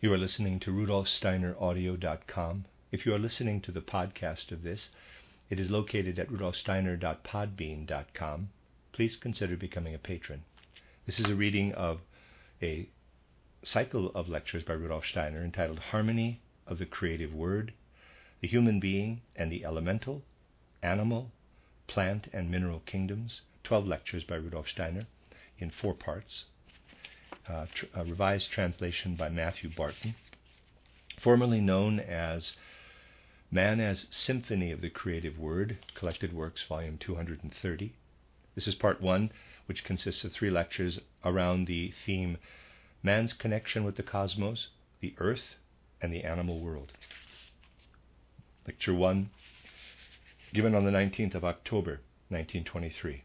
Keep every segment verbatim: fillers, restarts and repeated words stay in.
You are listening to Rudolf Steiner Audio dot com. If you are listening to the podcast of this, it is located at rudolf steiner dot podbean dot com. Please consider becoming a patron. This is a reading of a cycle of lectures by Rudolf Steiner entitled Harmony of the Creative Word, the Human Being and the Elemental, Animal, Plant and Mineral Kingdoms, twelve lectures by Rudolf Steiner in four parts. Uh, tr- a revised translation by Matthew Barton, formerly known as Man as Symphony of the Creative Word, Collected Works, Volume two hundred thirty. This is part one, which consists of three lectures around the theme Man's Connection with the Cosmos, the Earth, and the Animal World. Lecture one, given on the nineteenth of October, nineteen twenty-three.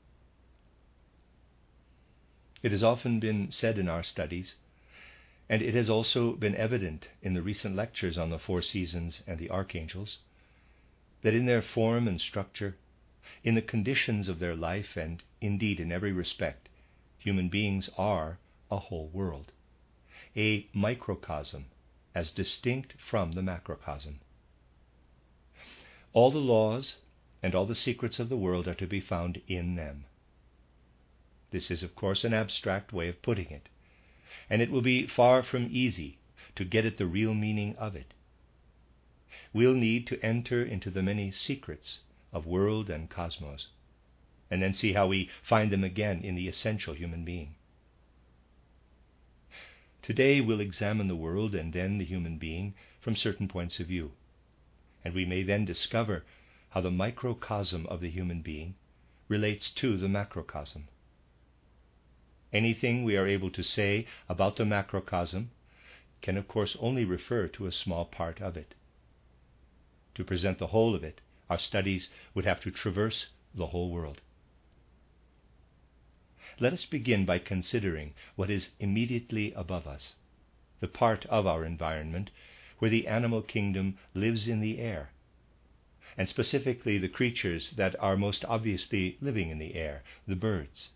It has often been said in our studies, and it has also been evident in the recent lectures on the four seasons and the archangels, that in their form and structure, in the conditions of their life, and indeed in every respect, human beings are a whole world, a microcosm as distinct from the macrocosm. All the laws and all the secrets of the world are to be found in them. This is, of course, an abstract way of putting it, and it will be far from easy to get at the real meaning of it. We'll need to enter into the many secrets of world and cosmos, and then see how we find them again in the essential human being. Today we'll examine the world and then the human being from certain points of view, and we may then discover how the microcosm of the human being relates to the macrocosm. Anything we are able to say about the macrocosm can, of course, only refer to a small part of it. To present the whole of it, our studies would have to traverse the whole world. Let us begin by considering what is immediately above us, the part of our environment where the animal kingdom lives in the air, and specifically the creatures that are most obviously living in the air, the birds.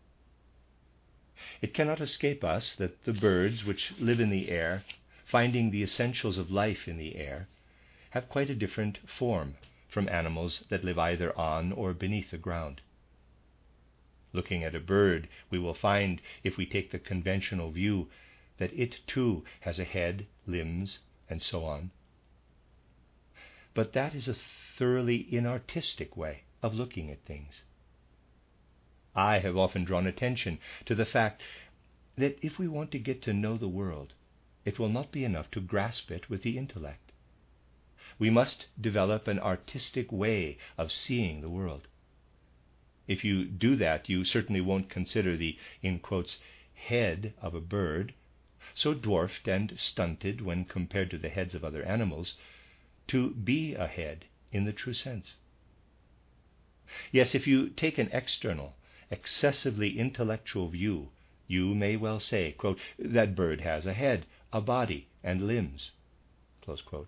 It cannot escape us that the birds which live in the air, finding the essentials of life in the air, have quite a different form from animals that live either on or beneath the ground. Looking at a bird, we will find, if we take the conventional view, that it too has a head, limbs, and so on. But that is a thoroughly inartistic way of looking at things. I have often drawn attention to the fact that if we want to get to know the world, it will not be enough to grasp it with the intellect. We must develop an artistic way of seeing the world. If you do that, you certainly won't consider the, in quotes, head of a bird, so dwarfed and stunted when compared to the heads of other animals, to be a head in the true sense. Yes, if you take an external, excessively intellectual view, you may well say, quote, that bird has a head, a body, and limbs, close quote.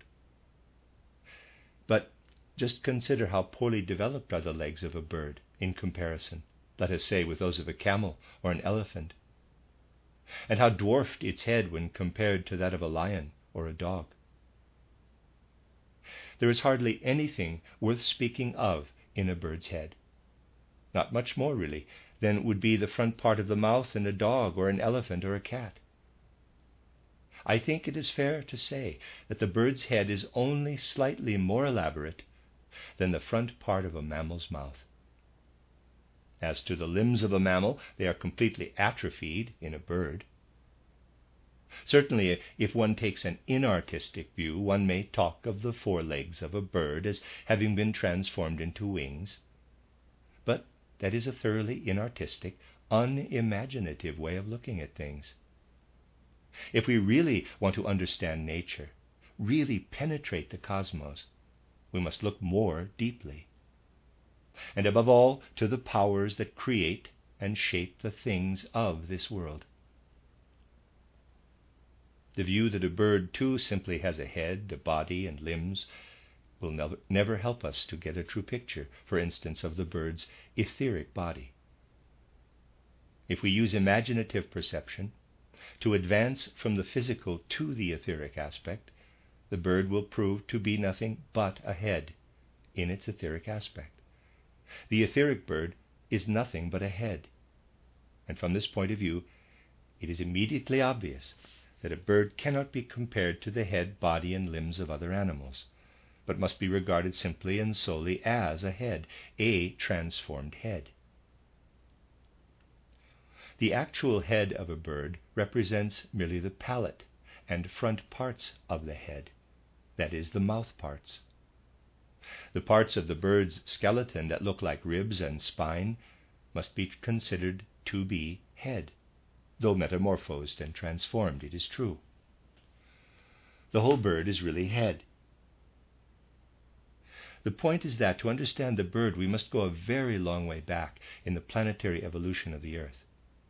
But just consider how poorly developed are the legs of a bird in comparison, let us say, with those of a camel or an elephant, and how dwarfed its head when compared to that of a lion or a dog. There is hardly anything worth speaking of in a bird's head. Not much more, really, than would be the front part of the mouth in a dog or an elephant or a cat. I think it is fair to say that the bird's head is only slightly more elaborate than the front part of a mammal's mouth. As to the limbs of a mammal, they are completely atrophied in a bird. Certainly, if one takes an inartistic view, one may talk of the forelegs of a bird as having been transformed into wings. But that is a thoroughly inartistic, unimaginative way of looking at things. If we really want to understand nature, really penetrate the cosmos, we must look more deeply. And above all, to the powers that create and shape the things of this world. The view that a bird too simply has a head, a body, and limbs will never, never help us to get a true picture, for instance, of the bird's etheric body. If we use imaginative perception, to advance from the physical to the etheric aspect, the bird will prove to be nothing but a head in its etheric aspect. The etheric bird is nothing but a head. And from this point of view, it is immediately obvious that a bird cannot be compared to the head, body, and limbs of other animals, but must be regarded simply and solely as a head, a transformed head. The actual head of a bird represents merely the palate and front parts of the head, that is, the mouth parts. The parts of the bird's skeleton that look like ribs and spine must be considered to be head, though metamorphosed and transformed, it is true. The whole bird is really head. The point is that to understand the bird, we must go a very long way back in the planetary evolution of the earth.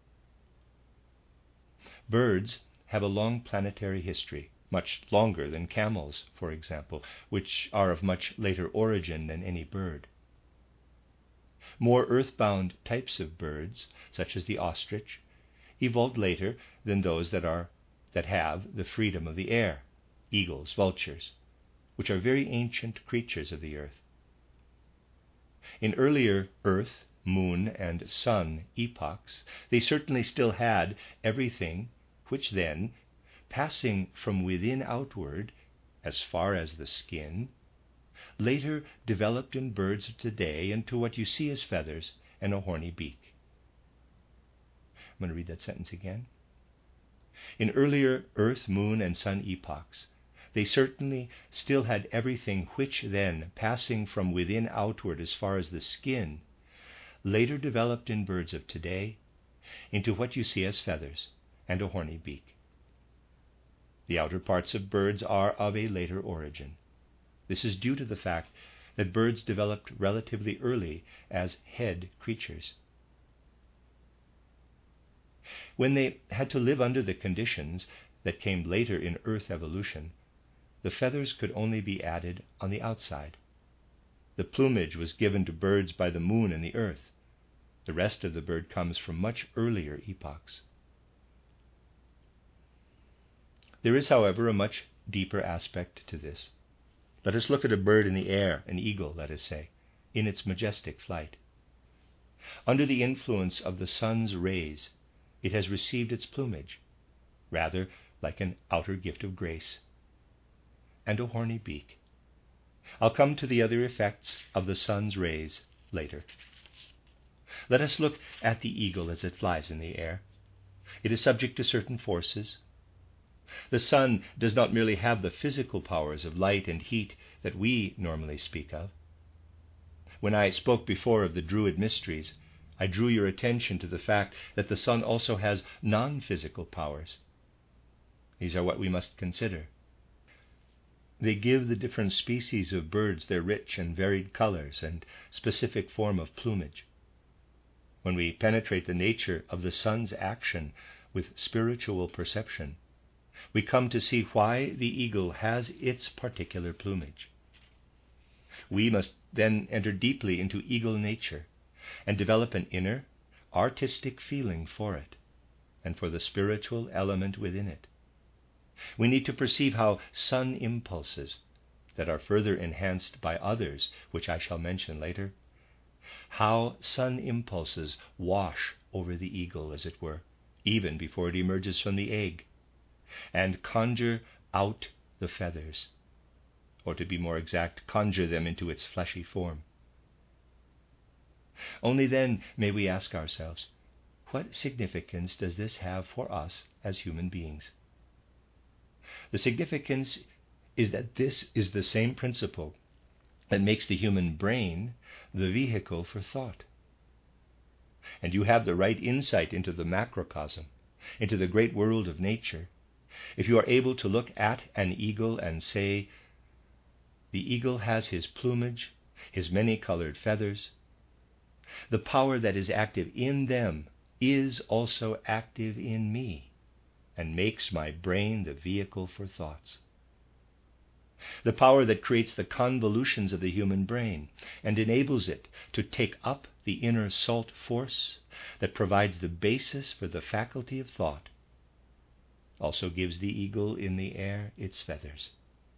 Birds have a long planetary history, much longer than camels, for example, which are of much later origin than any bird. More earthbound types of birds, such as the ostrich, evolved later than those that are that have the freedom of the air, eagles, vultures, which are very ancient creatures of the earth. In earlier earth, moon, and sun epochs, they certainly still had everything which then, passing from within outward as far as the skin, later developed in birds of today into what you see as feathers and a horny beak. I'm going to read that sentence again. In earlier earth, moon, and sun epochs, they certainly still had everything which then, passing from within outward as far as the skin, later developed in birds of today into what you see as feathers and a horny beak. The outer parts of birds are of a later origin. This is due to the fact that birds developed relatively early as head creatures. When they had to live under the conditions that came later in earth evolution, the feathers could only be added on the outside. The plumage was given to birds by the moon and the earth. The rest of the bird comes from much earlier epochs. There is, however, a much deeper aspect to this. Let us look at a bird in the air, an eagle, let us say, in its majestic flight. Under the influence of the sun's rays, it has received its plumage, rather like an outer gift of grace, and a horny beak. I'll come to the other effects of the sun's rays later. Let us look at the eagle as it flies in the air. It is subject to certain forces. The sun does not merely have the physical powers of light and heat that we normally speak of. When I spoke before of the Druid mysteries, I drew your attention to the fact that the sun also has non-physical powers. These are what we must consider. They give the different species of birds their rich and varied colors and specific form of plumage. When we penetrate the nature of the sun's action with spiritual perception, we come to see why the eagle has its particular plumage. We must then enter deeply into eagle nature and develop an inner, artistic feeling for it and for the spiritual element within it. We need to perceive how sun impulses, that are further enhanced by others, which I shall mention later, how sun impulses wash over the eagle, as it were, even before it emerges from the egg, and conjure out the feathers, or to be more exact, conjure them into its fleshy form. Only then may we ask ourselves, what significance does this have for us as human beings? The significance is that this is the same principle that makes the human brain the vehicle for thought. And you have the right insight into the macrocosm, into the great world of nature, if you are able to look at an eagle and say, the eagle has his plumage, his many-colored feathers. The power that is active in them is also active in me and makes my brain the vehicle for thoughts. The power that creates the convolutions of the human brain and enables it to take up the inner salt force that provides the basis for the faculty of thought also gives the eagle in the air its feathers.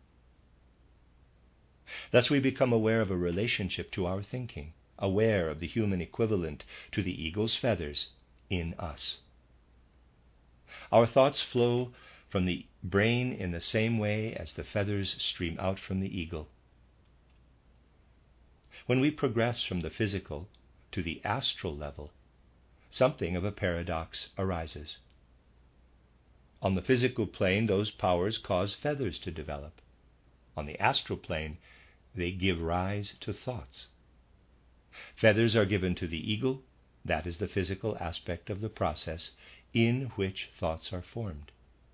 Thus we become aware of a relationship to our thinking, aware of the human equivalent to the eagle's feathers in us. Our thoughts flow from the brain in the same way as the feathers stream out from the eagle. When we progress from the physical to the astral level, something of a paradox arises. On the physical plane, those powers cause feathers to develop. On the astral plane, they give rise to thoughts. Feathers are given to the eagle. That is the physical aspect of the process in which thoughts are formed.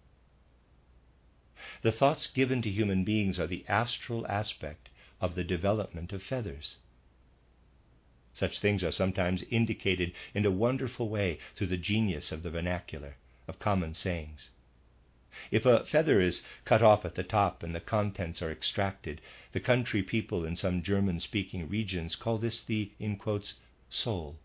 The thoughts given to human beings are the astral aspect of the development of feathers. Such things are sometimes indicated in a wonderful way through the genius of the vernacular, of common sayings. If a feather is cut off at the top and the contents are extracted, the country people in some German-speaking regions call this the, in quotes, soul.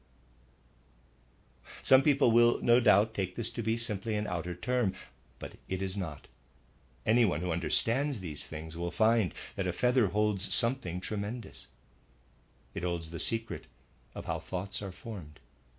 Some people will no doubt take this to be simply an outer term, but it is not. Anyone who understands these things will find that a feather holds something tremendous. It holds the secret of how thoughts are formed.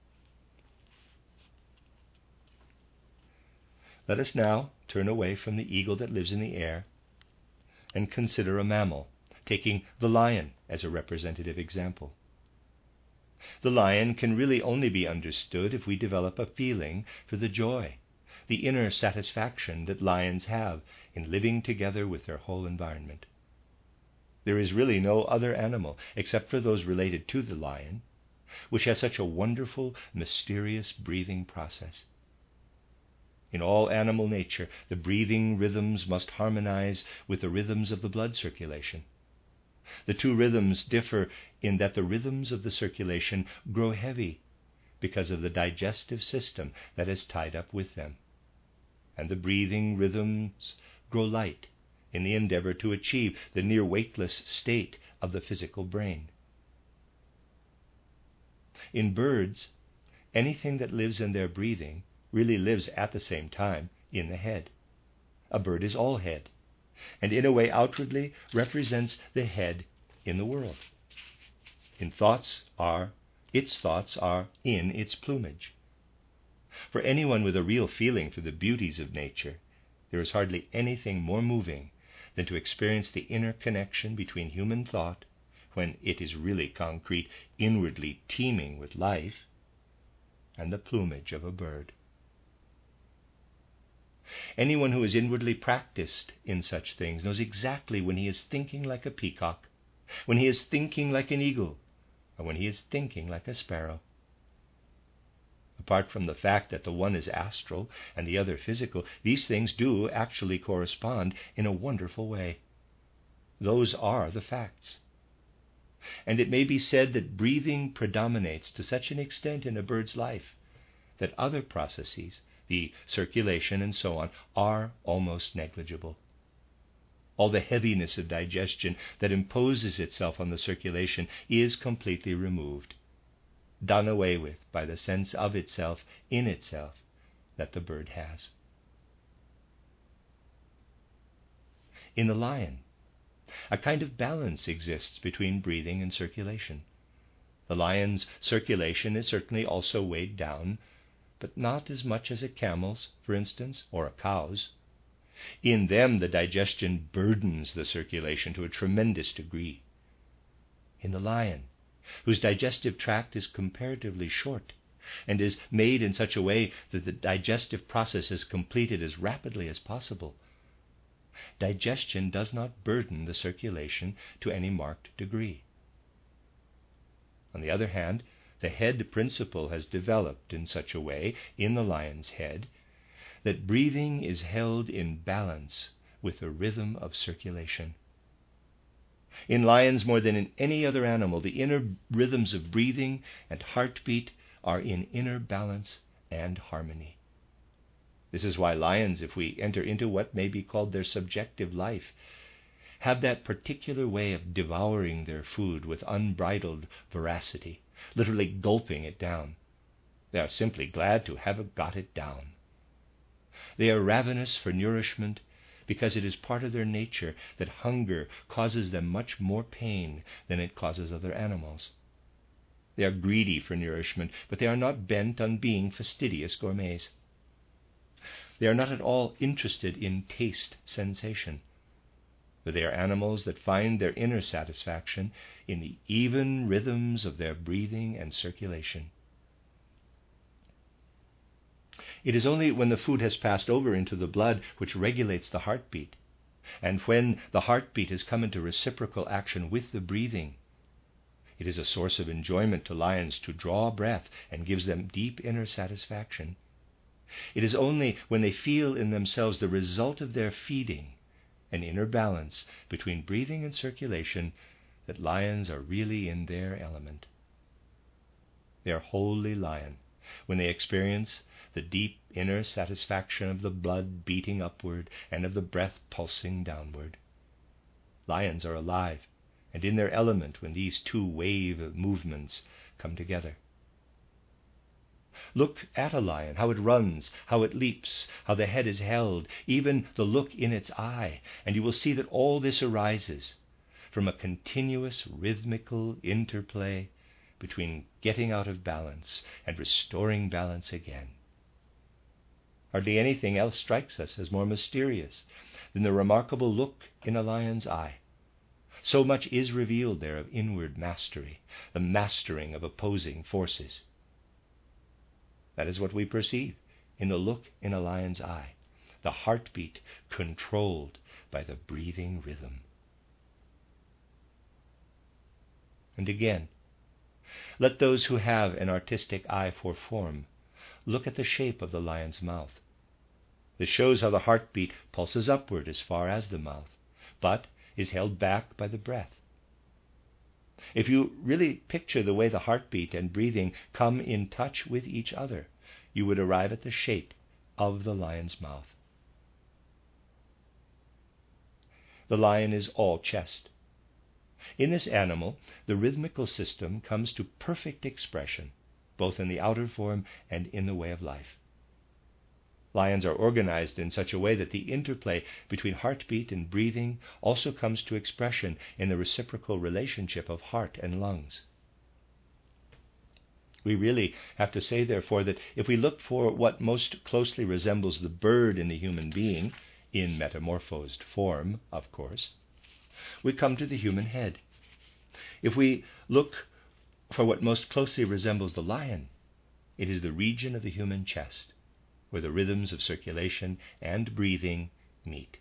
Let us now turn away from the eagle that lives in the air and consider a mammal, taking the lion as a representative example. The lion can really only be understood if we develop a feeling for the joy, the inner satisfaction that lions have in living together with their whole environment. There is really no other animal, except for those related to the lion, which has such a wonderful, mysterious breathing process. In all animal nature, the breathing rhythms must harmonize with the rhythms of the blood circulation. The two rhythms differ in that the rhythms of the circulation grow heavy because of the digestive system that is tied up with them, and the breathing rhythms grow light in the endeavor to achieve the near weightless state of the physical brain. In birds, anything that lives in their breathing really lives at the same time in the head. A bird is all head, and in a way outwardly represents the head in the world. In thoughts are, its thoughts are in its plumage. For anyone with a real feeling for the beauties of nature, there is hardly anything more moving than to experience the inner connection between human thought, when it is really concrete, inwardly teeming with life, and the plumage of a bird. Anyone who is inwardly practiced in such things knows exactly when he is thinking like a peacock, when he is thinking like an eagle, or when he is thinking like a sparrow. Apart from the fact that the one is astral and the other physical, these things do actually correspond in a wonderful way. Those are the facts. And it may be said that breathing predominates to such an extent in a bird's life that other processes, the circulation and so on, are almost negligible. All the heaviness of digestion that imposes itself on the circulation is completely removed, done away with by the sense of itself in itself that the bird has. In the lion, a kind of balance exists between breathing and circulation. The lion's circulation is certainly also weighed down, but not as much as a camel's, for instance, or a cow's. In them, the digestion burdens the circulation to a tremendous degree. In the lion, whose digestive tract is comparatively short and is made in such a way that the digestive process is completed as rapidly as possible, digestion does not burden the circulation to any marked degree. On the other hand, the head principle has developed in such a way in the lion's head that breathing is held in balance with the rhythm of circulation. In lions, more than in any other animal, the inner rhythms of breathing and heartbeat are in inner balance and harmony. This is why lions, if we enter into what may be called their subjective life, have that particular way of devouring their food with unbridled voracity, literally gulping it down. They are simply glad to have got it down. They are ravenous for nourishment because it is part of their nature that hunger causes them much more pain than it causes other animals. They are greedy for nourishment, but they are not bent on being fastidious gourmets. They are not at all interested in taste sensation, but they are animals that find their inner satisfaction in the even rhythms of their breathing and circulation. It is only when the food has passed over into the blood which regulates the heartbeat, and when the heartbeat has come into reciprocal action with the breathing. It is a source of enjoyment to lions to draw breath and gives them deep inner satisfaction. It is only when they feel in themselves the result of their feeding, an inner balance between breathing and circulation, that lions are really in their element. They are wholly lion when they experience the deep inner satisfaction of the blood beating upward and of the breath pulsing downward. Lions are alive and in their element when these two wave movements come together. Look at a lion, how it runs, how it leaps, how the head is held, even the look in its eye, and you will see that all this arises from a continuous rhythmical interplay between getting out of balance and restoring balance again. Hardly anything else strikes us as more mysterious than the remarkable look in a lion's eye. So much is revealed there of inward mastery, the mastering of opposing forces. That is what we perceive in the look in a lion's eye, the heartbeat controlled by the breathing rhythm. And again, let those who have an artistic eye for form look at the shape of the lion's mouth. This shows how the heartbeat pulses upward as far as the mouth, but is held back by the breath. If you really picture the way the heartbeat and breathing come in touch with each other, you would arrive at the shape of the lion's mouth. The lion is all chest. In this animal, the rhythmical system comes to perfect expression, both in the outer form and in the way of life. Lions are organized in such a way that the interplay between heartbeat and breathing also comes to expression in the reciprocal relationship of heart and lungs. We really have to say, therefore, that if we look for what most closely resembles the bird in the human being, in metamorphosed form, of course, we come to the human head. If we look for what most closely resembles the lion, it is the region of the human chest, where the rhythms of circulation and breathing meet.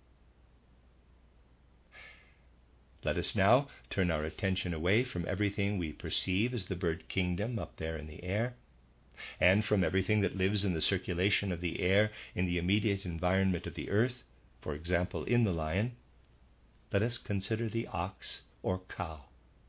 Let us now turn our attention away from everything we perceive as the bird kingdom up there in the air, and from everything that lives in the circulation of the air in the immediate environment of the earth, for example, in the lion. Let us consider the ox or cow.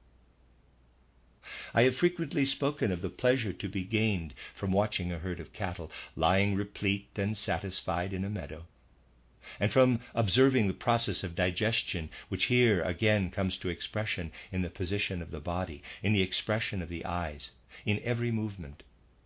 I have frequently spoken of the pleasure to be gained from watching a herd of cattle lying replete and satisfied in a meadow, and from observing the process of digestion, which here again comes to expression in the position of the body, in the expression of the eyes, in every movement.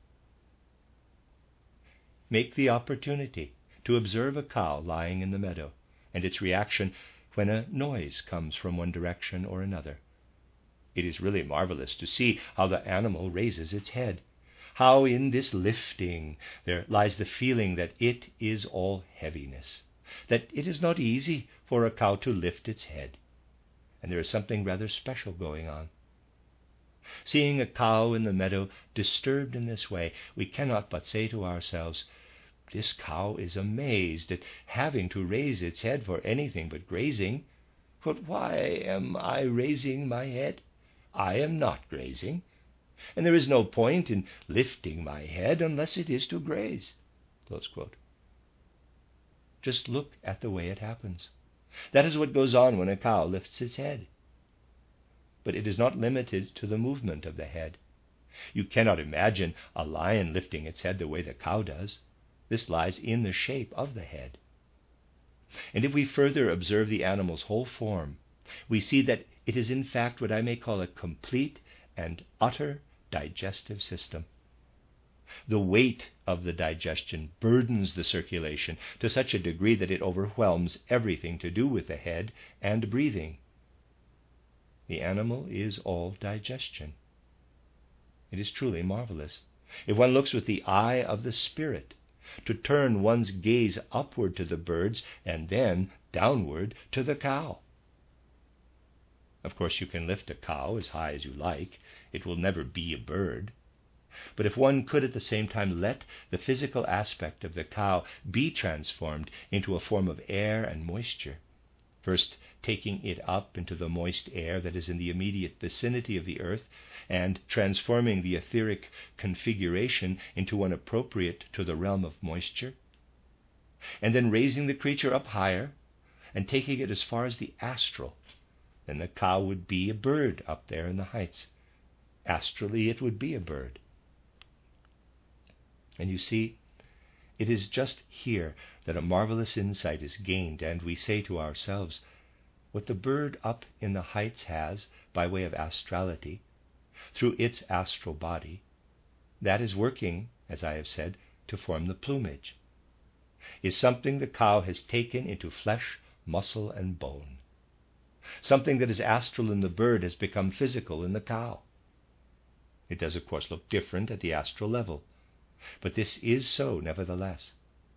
Make the opportunity to observe a cow lying in the meadow, and its reaction when a noise comes from one direction or another. It is really marvelous to see how the animal raises its head, how in this lifting there lies the feeling that it is all heaviness, that it is not easy for a cow to lift its head, and there is something rather special going on. Seeing a cow in the meadow disturbed in this way, we cannot but say to ourselves, this cow is amazed at having to raise its head for anything but grazing. But why am I raising my head? I am not grazing, and there is no point in lifting my head unless it is to graze. Close quote. Just look at the way it happens. That is what goes on when a cow lifts its head. But it is not limited to the movement of the head. You cannot imagine a lion lifting its head the way the cow does. This lies in the shape of the head. And if we further observe the animal's whole form, we see that it is in fact what I may call a complete and utter digestive system. The weight of the digestion burdens the circulation to such a degree that it overwhelms everything to do with the head and breathing. The animal is all digestion. It is truly marvelous. If one looks with the eye of the spirit, to turn one's gaze upward to the birds and then downward to the cow. Of course, you can lift a cow as high as you like. It will never be a bird. But if one could at the same time let the physical aspect of the cow be transformed into a form of air and moisture, first taking it up into the moist air that is in the immediate vicinity of the earth, and transforming the etheric configuration into one appropriate to the realm of moisture, and then raising the creature up higher and taking it as far as the astral, then the cow would be a bird up there in the heights. Astrally, it would be a bird. And you see, it is just here that a marvelous insight is gained, and we say to ourselves, what the bird up in the heights has by way of astrality, through its astral body, that is working, as I have said, to form the plumage, is something the cow has taken into flesh, muscle, and bone. Something that is astral in the bird has become physical in the cow. It does, of course, look different at the astral level, but this is so nevertheless.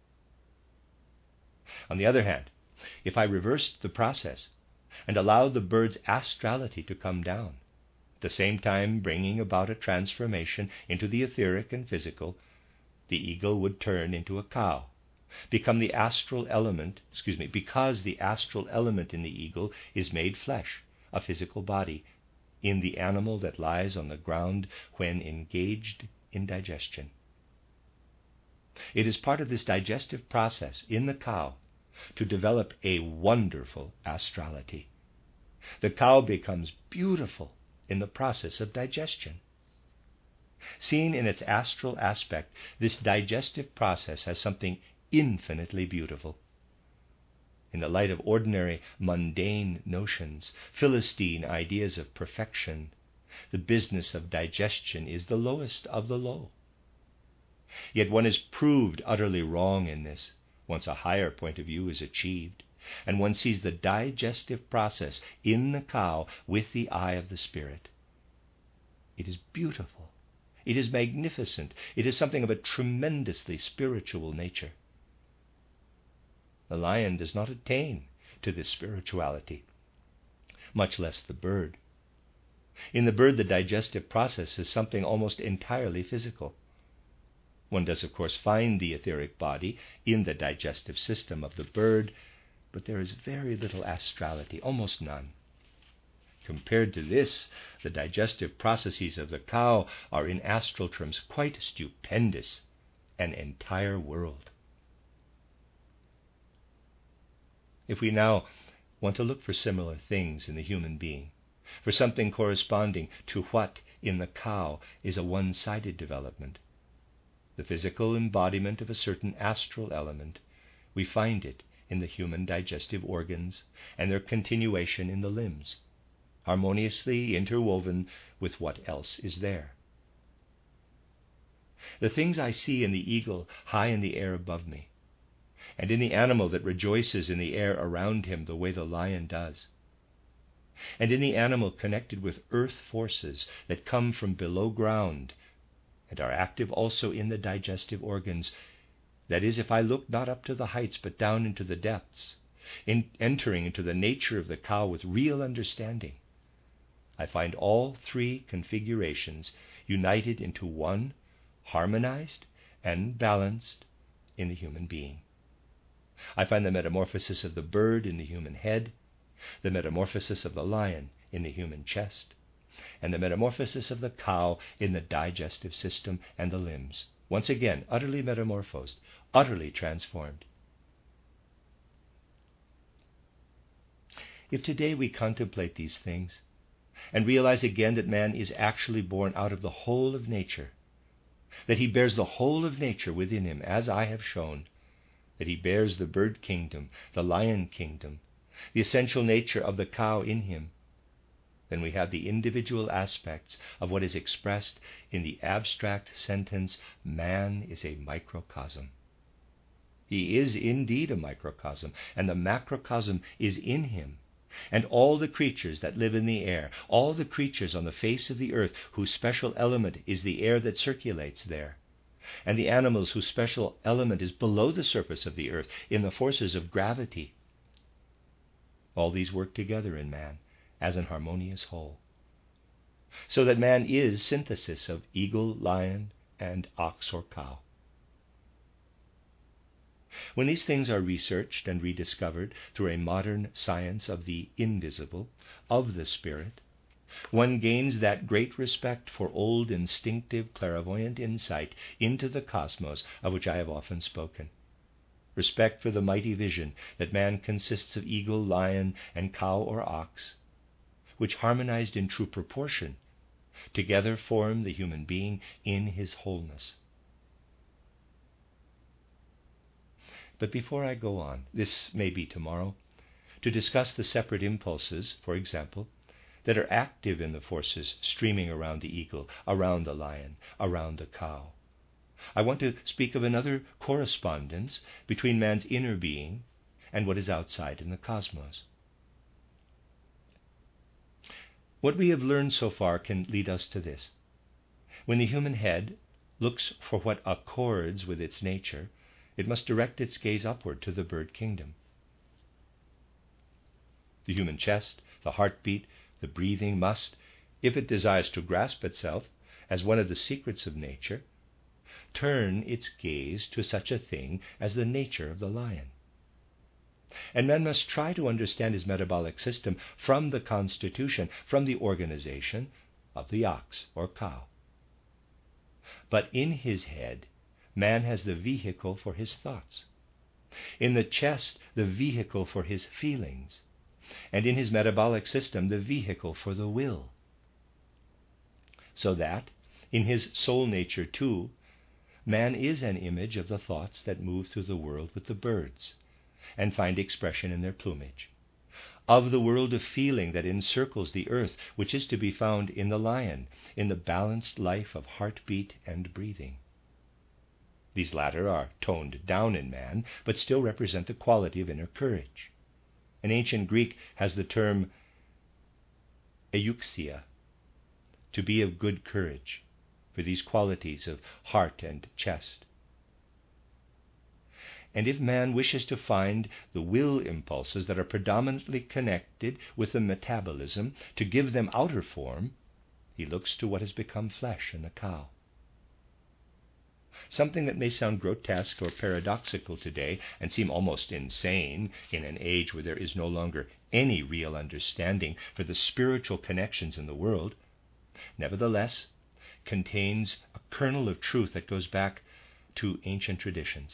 On the other hand, if I reversed the process and allowed the bird's astrality to come down, at the same time bringing about a transformation into the etheric and physical, the eagle would turn into a cow, become the astral element, excuse me, because the astral element in the eagle is made flesh, a physical body, in the animal that lies on the ground when engaged in digestion. It is part of this digestive process in the cow to develop a wonderful astrality. The cow becomes beautiful in the process of digestion. Seen in its astral aspect, this digestive process has something infinitely beautiful. In the light of ordinary, mundane notions, Philistine ideas of perfection, the business of digestion is the lowest of the low. Yet one is proved utterly wrong in this, once a higher point of view is achieved, and one sees the digestive process in the cow with the eye of the spirit. It is beautiful. It is magnificent. It is something of a tremendously spiritual nature. The lion does not attain to this spirituality, much less the bird. In the bird, the digestive process is something almost entirely physical. One does, of course, find the etheric body in the digestive system of the bird, but there is very little astrality, almost none. Compared to this, the digestive processes of the cow are in astral terms quite stupendous, an entire world. If we now want to look for similar things in the human being, for something corresponding to what in the cow is a one-sided development, the physical embodiment of a certain astral element, we find it in the human digestive organs and their continuation in the limbs, harmoniously interwoven with what else is there. The things I see in the eagle high in the air above me, and in the animal that rejoices in the air around him the way the lion does, and in the animal connected with earth forces that come from below ground and are active also in the digestive organs. That is, if I look not up to the heights but down into the depths, in entering into the nature of the cow with real understanding, I find all three configurations united into one, harmonized and balanced in the human being. I find the metamorphosis of the bird in the human head, the metamorphosis of the lion in the human chest, and the metamorphosis of the cow in the digestive system and the limbs. Once again, utterly metamorphosed, utterly transformed. If today we contemplate these things and realize again that man is actually born out of the whole of nature, that he bears the whole of nature within him, as I have shown, that he bears the bird kingdom, the lion kingdom, the essential nature of the cow in him, then we have the individual aspects of what is expressed in the abstract sentence, man is a microcosm. He is indeed a microcosm, and the macrocosm is in him. And all the creatures that live in the air, all the creatures on the face of the earth whose special element is the air that circulates there, and the animals whose special element is below the surface of the earth in the forces of gravity, all these work together in man as an harmonious whole. So that man is synthesis of eagle, lion, and ox or cow. When these things are researched and rediscovered through a modern science of the invisible, of the spirit, one gains that great respect for old instinctive clairvoyant insight into the cosmos of which I have often spoken. Respect for the mighty vision that man consists of eagle, lion, and cow or ox, which harmonized in true proportion, together form the human being in his wholeness. But before I go on, this may be tomorrow, to discuss the separate impulses, for example, that are active in the forces streaming around the eagle, around the lion, around the cow, I want to speak of another correspondence between man's inner being and what is outside in the cosmos. What we have learned so far can lead us to this. When the human head looks for what accords with its nature, it must direct its gaze upward to the bird kingdom. The human chest, the heartbeat, the breathing must, if it desires to grasp itself as one of the secrets of nature, turn its gaze to such a thing as the nature of the lion. And man must try to understand his metabolic system from the constitution, from the organization of the ox or cow. But in his head, man has the vehicle for his thoughts. In the chest, the vehicle for his feelings. And in his metabolic system, the vehicle for the will. So that, in his soul nature too, man is an image of the thoughts that move through the world with the birds and find expression in their plumage, of the world of feeling that encircles the earth, which is to be found in the lion, in the balanced life of heartbeat and breathing. These latter are toned down in man, but still represent the quality of inner courage. In ancient Greek has the term euxia, to be of good courage, for these qualities of heart and chest. And if man wishes to find the will impulses that are predominantly connected with the metabolism, to give them outer form, he looks to what has become flesh in the cow. Something that may sound grotesque or paradoxical today and seem almost insane in an age where there is no longer any real understanding for the spiritual connections in the world, nevertheless contains a kernel of truth that goes back to ancient traditions.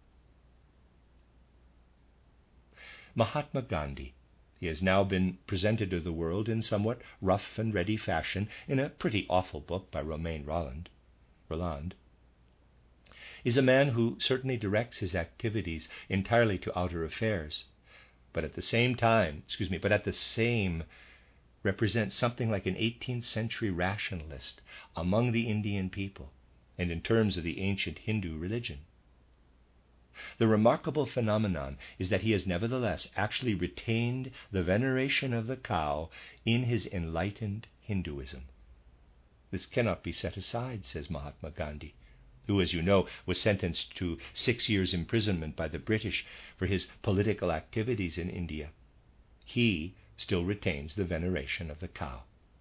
Mahatma Gandhi, he has now been presented to the world in somewhat rough and ready fashion in a pretty awful book by Romain Rolland, Rolland, is a man who certainly directs his activities entirely to outer affairs, but at the same time, excuse me, but at the same represents something like an eighteenth century rationalist among the Indian people and in terms of the ancient Hindu religion. The remarkable phenomenon is that he has nevertheless actually retained the veneration of the cow in his enlightened Hinduism. This cannot be set aside, says Mahatma Gandhi, who, as you know, was sentenced to six years' imprisonment by the British for his political activities in India. He still retains the veneration of the cow.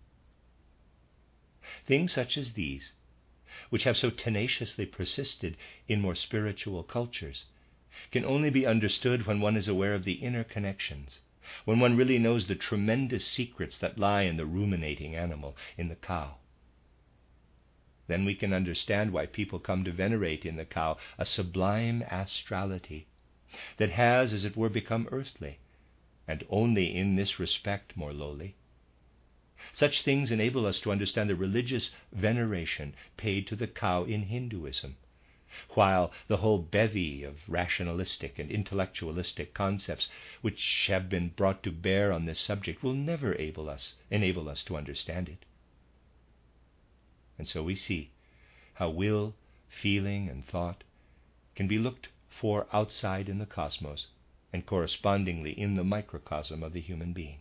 Things such as these, which have so tenaciously persisted in more spiritual cultures, can only be understood when one is aware of the inner connections, when one really knows the tremendous secrets that lie in the ruminating animal, in the cow. Then we can understand why people come to venerate in the cow a sublime astrality that has, as it were, become earthly, and only in this respect more lowly. Such things enable us to understand the religious veneration paid to the cow in Hinduism, while the whole bevy of rationalistic and intellectualistic concepts which have been brought to bear on this subject will never enable us, enable us to understand it. And so we see how will, feeling, and thought can be looked for outside in the cosmos and correspondingly in the microcosm of the human being.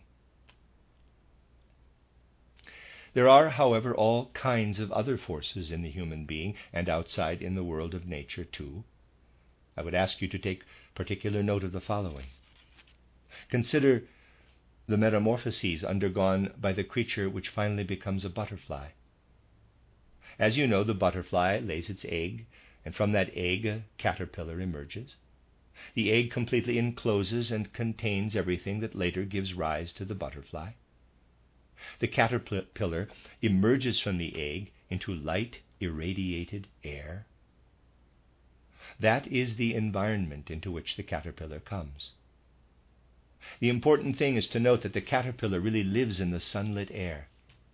There are, however, all kinds of other forces in the human being and outside in the world of nature too. I would ask you to take particular note of the following. Consider the metamorphoses undergone by the creature which finally becomes a butterfly. As you know, the butterfly lays its egg, and from that egg a caterpillar emerges. The egg completely encloses and contains everything that later gives rise to the butterfly. The caterpillar emerges from the egg into light irradiated air. That is the environment into which the caterpillar comes. The important thing is to note that the caterpillar really lives in the sunlit air.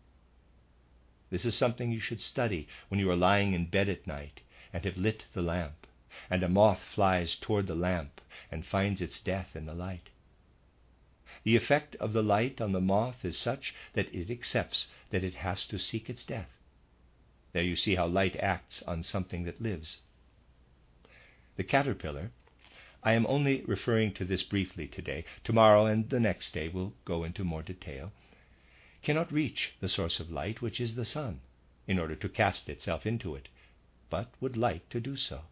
This is something you should study when you are lying in bed at night and have lit the lamp, and a moth flies toward the lamp and finds its death in the light. The effect of the light on the moth is such that it accepts that it has to seek its death. There you see how light acts on something that lives. The caterpillar, I am only referring to this briefly today, tomorrow and the next day we'll go into more detail, cannot reach the source of light, which is the sun, in order to cast itself into it, but would like to do so.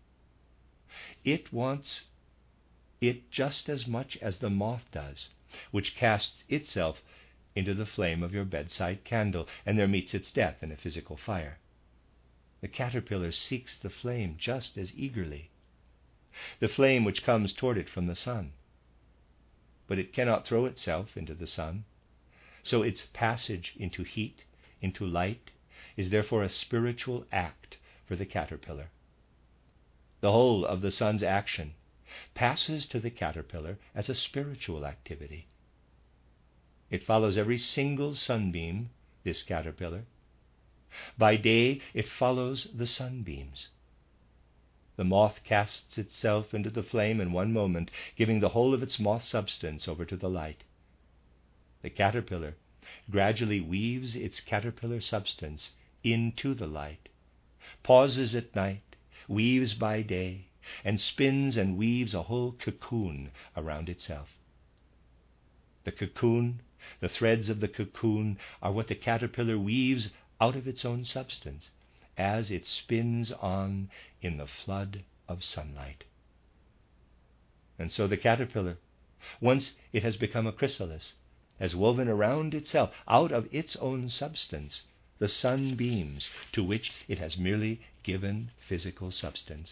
It wants it just as much as the moth does, which casts itself into the flame of your bedside candle, and there meets its death in a physical fire. The caterpillar seeks the flame just as eagerly, the flame which comes toward it from the sun. But it cannot throw itself into the sun, so its passage into heat, into light, is therefore a spiritual act for the caterpillar. The whole of the sun's action passes to the caterpillar as a spiritual activity. It follows every single sunbeam, this caterpillar. By day it follows the sunbeams. The moth casts itself into the flame in one moment, giving the whole of its moth substance over to the light. The caterpillar gradually weaves its caterpillar substance into the light, pauses at night, weaves by day, and spins and weaves a whole cocoon around itself. The cocoon, the threads of the cocoon, are what the caterpillar weaves out of its own substance as it spins on in the flood of sunlight. And so the caterpillar, once it has become a chrysalis, has woven around itself, out of its own substance, the sunbeams to which it has merely given physical substance.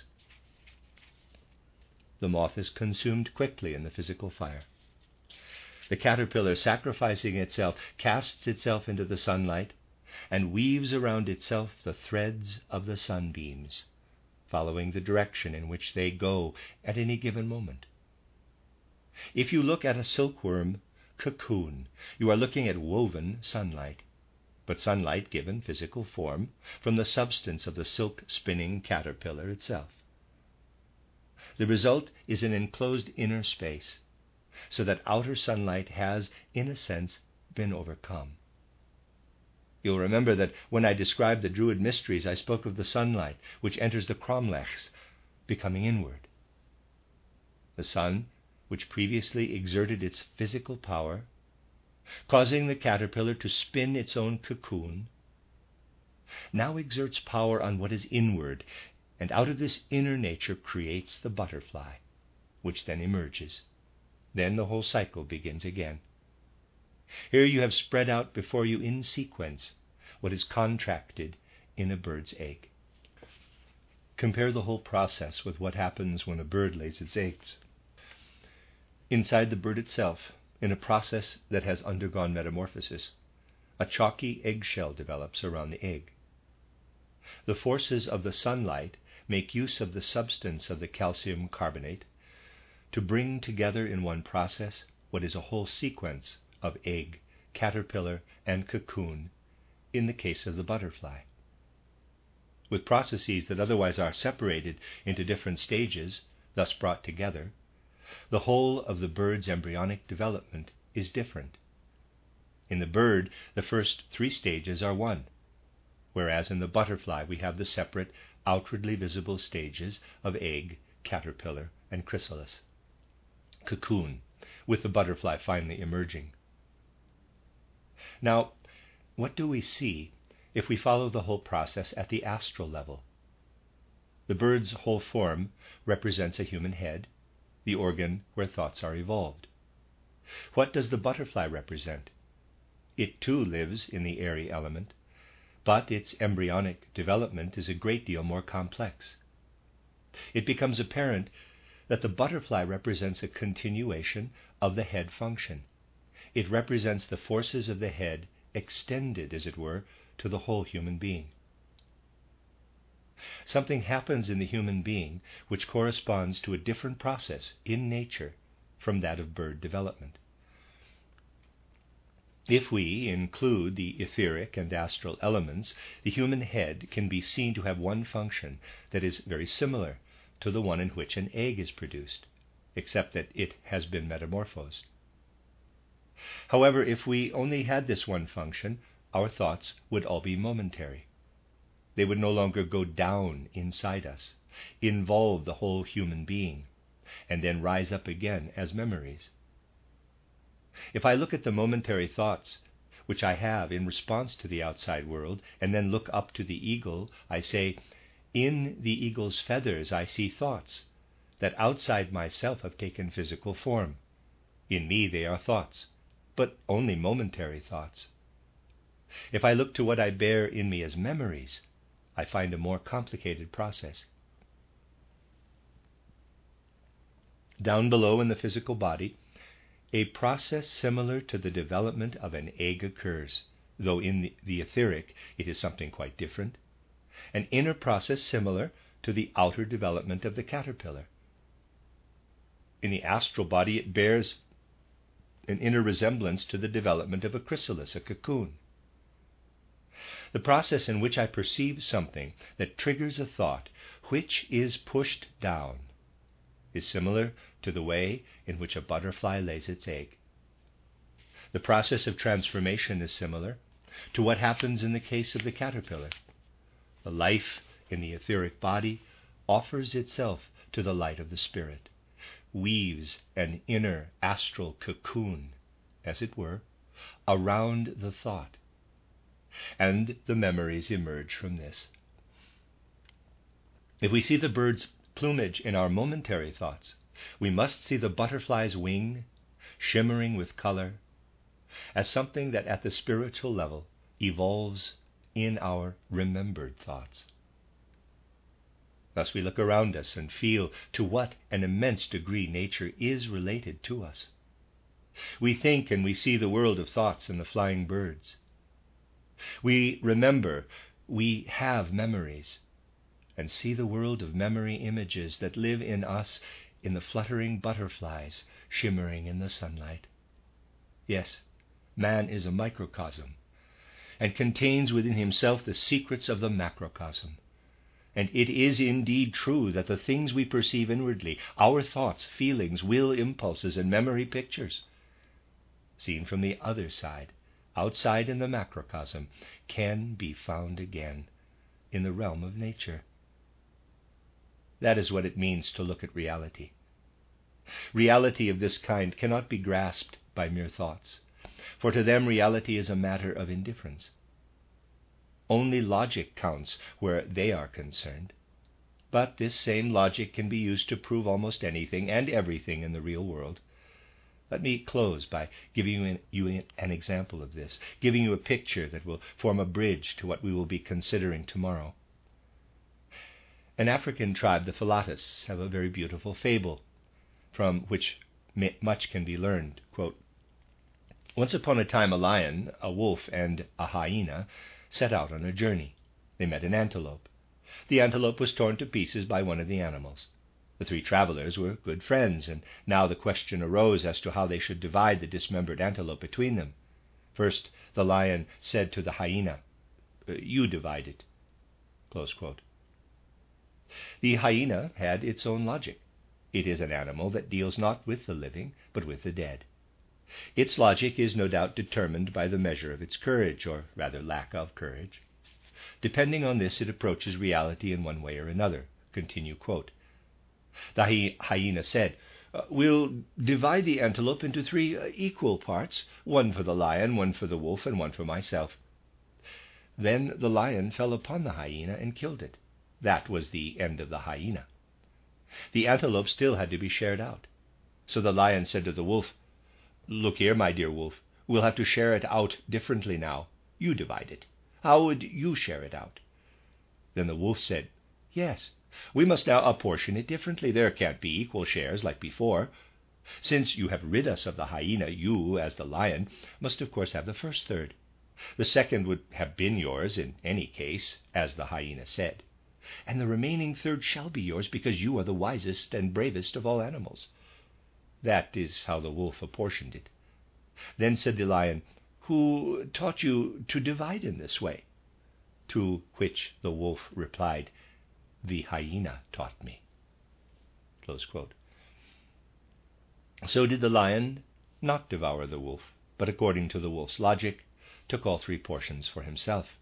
The moth is consumed quickly in the physical fire. The caterpillar, sacrificing itself, casts itself into the sunlight and weaves around itself the threads of the sunbeams, following the direction in which they go at any given moment. If you look at a silkworm cocoon, you are looking at woven sunlight, but sunlight given physical form from the substance of the silk-spinning caterpillar itself. The result is an enclosed inner space, so that outer sunlight has, in a sense, been overcome. You'll remember that when I described the Druid mysteries, I spoke of the sunlight which enters the cromlechs, becoming inward. The sun, which previously exerted its physical power, causing the caterpillar to spin its own cocoon, now exerts power on what is inward, and out of this inner nature creates the butterfly, which then emerges. Then the whole cycle begins again. Here you have spread out before you in sequence what is contracted in a bird's egg. Compare the whole process with what happens when a bird lays its eggs. Inside the bird itself, in a process that has undergone metamorphosis, a chalky eggshell develops around the egg. The forces of the sunlight make use of the substance of the calcium carbonate to bring together in one process what is a whole sequence of egg, caterpillar, and cocoon in the case of the butterfly. with processes that otherwise are separated into different stages, thus brought together, the whole of the bird's embryonic development is different. In the bird, the first three stages are one, whereas in the butterfly we have the separate, outwardly visible stages of egg, caterpillar, and chrysalis, cocoon, with the butterfly finally emerging. Now, what do we see if we follow the whole process at the astral level? The bird's whole form represents a human head, the organ where thoughts are evolved. What does the butterfly represent? It too lives in the airy element, but its embryonic development is a great deal more complex. It becomes apparent that the butterfly represents a continuation of the head function. It represents the forces of the head extended, as it were, to the whole human being. Something happens in the human being which corresponds to a different process in nature from that of bird development. If we include the etheric and astral elements, the human head can be seen to have one function that is very similar to the one in which an egg is produced, except that it has been metamorphosed. However, if we only had this one function, our thoughts would all be momentary. They would no longer go down inside us, involve the whole human being, and then rise up again as memories. If I look at the momentary thoughts which I have in response to the outside world, and then look up to the eagle, I say, in the eagle's feathers I see thoughts that outside myself have taken physical form. In me they are thoughts, but only momentary thoughts. If I look to what I bear in me as memories, I find a more complicated process. Down below in the physical body, a process similar to the development of an egg occurs, though in the, the etheric it is something quite different. An inner process similar to the outer development of the caterpillar. In the astral body it bears an inner resemblance to the development of a chrysalis, a cocoon. The process in which I perceive something that triggers a thought which is pushed down is similar to the way in which a butterfly lays its egg. The process of transformation is similar to what happens in the case of the caterpillar. The life in the etheric body offers itself to the light of the spirit, weaves an inner astral cocoon, as it were, around the thought, and the memories emerge from this. If we see the bird's plumage in our momentary thoughts, we must see the butterfly's wing, shimmering with color, as something that at the spiritual level evolves in our remembered thoughts. Thus we look around us and feel to what an immense degree nature is related to us. We think and we see the world of thoughts and the flying birds. We remember, we have memories, and see the world of memory images that live in us in the fluttering butterflies shimmering in the sunlight. Yes, man is a microcosm, and contains within himself the secrets of the macrocosm. And it is indeed true that the things we perceive inwardly, our thoughts, feelings, will, impulses, and memory pictures, seen from the other side, outside in the macrocosm, can be found again in the realm of nature. That is what it means to look at reality. Reality of this kind cannot be grasped by mere thoughts, for to them reality is a matter of indifference. Only logic counts where they are concerned. But this same logic can be used to prove almost anything and everything in the real world. Let me close by giving you an, you an example of this, giving you a picture that will form a bridge to what we will be considering tomorrow. An African tribe, the Philatus, have a very beautiful fable from which much can be learned. Quote, once upon a time a lion, a wolf, and a hyena set out on a journey. They met an antelope. The antelope was torn to pieces by one of the animals. The three travelers were good friends, and now the question arose as to how they should divide the dismembered antelope between them. First, the lion said to the hyena, "You divide it." Close quote. The hyena had its own logic. It is an animal that deals not with the living, but with the dead. Its logic is no doubt determined by the measure of its courage, or rather lack of courage. Depending on this, it approaches reality in one way or another. Continue quote. The hyena said, "We'll divide the antelope into three equal parts, one for the lion, one for the wolf, and one for myself." Then the lion fell upon the hyena and killed it. That was the end of the hyena. The antelope still had to be shared out. So the lion said to the wolf, "Look here, my dear wolf, we'll have to share it out differently now. You divide it. How would you share it out?" Then the wolf said, "Yes, we must now apportion it differently. There can't be equal shares like before. Since you have rid us of the hyena, you, as the lion, must of course have the first third. The second would have been yours in any case, as the hyena said. And the remaining third shall be yours because you are the wisest and bravest of all animals." That is how the wolf apportioned it. Then said the lion, "Who taught you to divide in this way?" To which the wolf replied, "The hyena taught me." Close quote. So did the lion not devour the wolf, but according to the wolf's logic, took all three portions for himself.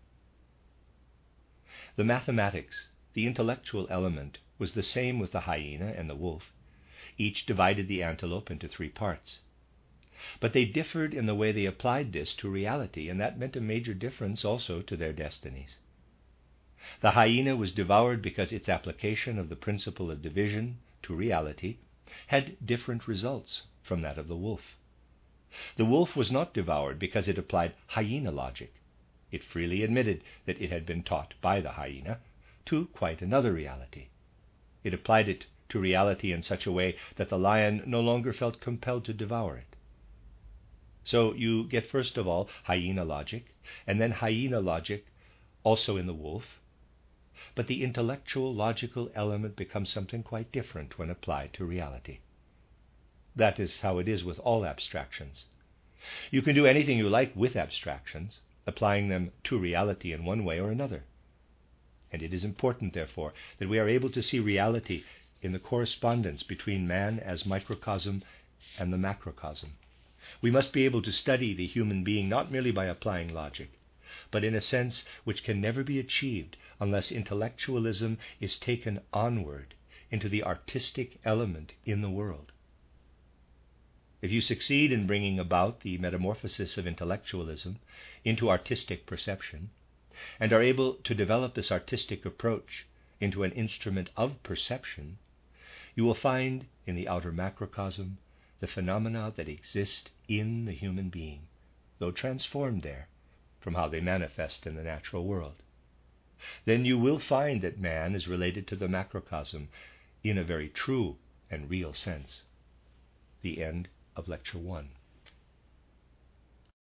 The mathematics, the intellectual element, was the same with the hyena and the wolf. Each divided the antelope into three parts. But they differed in the way they applied this to reality, and that meant a major difference also to their destinies. The hyena was devoured because its application of the principle of division to reality had different results from that of the wolf. The wolf was not devoured because it applied hyena logic. It freely admitted that it had been taught by the hyena to quite another reality. It applied it to reality in such a way that the lion no longer felt compelled to devour it. So you get first of all hyena logic, and then hyena logic also in the wolf. But the intellectual, logical element becomes something quite different when applied to reality. That is how it is with all abstractions. You can do anything you like with abstractions, applying them to reality in one way or another. And it is important, therefore, that we are able to see reality in the correspondence between man as microcosm and the macrocosm. We must be able to study the human being not merely by applying logic, but in a sense which can never be achieved unless intellectualism is taken onward into the artistic element in the world. If you succeed in bringing about the metamorphosis of intellectualism into artistic perception, and are able to develop this artistic approach into an instrument of perception, you will find in the outer macrocosm the phenomena that exist in the human being, though transformed there from how they manifest in the natural world. Then you will find that man is related to the macrocosm in a very true and real sense. The end of Lecture one.